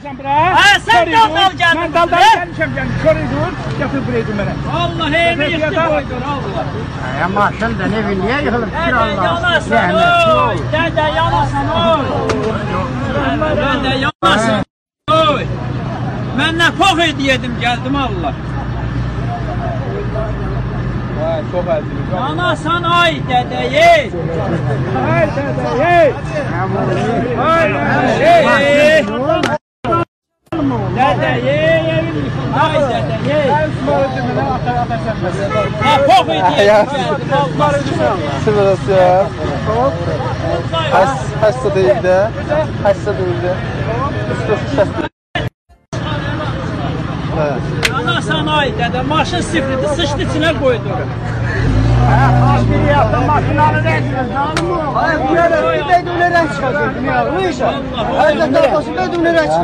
gəlmisən bura? Hə, sən dal gəldin. Mən daldan gəlmişəm, yəni koridor, gətir buraya mənə. Allah eyni yıxdı qoydur, Allah. Ya maşın da ne bilmiyor yıkılır. Dədə yanasan oy, dədə yanasan oy. Dədə yanasan oy. Mən nə pox edim gəldim Allah. Vay, çox əziz. Yanasan ay dədə yey. Ay dədə yey. Ay dədə yey. Dədə yey, evin yıxıldı ay dədə yey. Mən Üsmar'ı mənə atar-atar səslədim. Nə pox edim gəldim. Sırası ya. Hasta değil de. Hasta değil de. Yanasan ay dədə, maşın sıfırdı, sıçdı içinə qoydur. Bir yaptım maşınları resmen canım mı? Hayır bu yere bir bedune renk çıkacak. Ya bu işe. Hayır da tasası bedune renk çıkacak.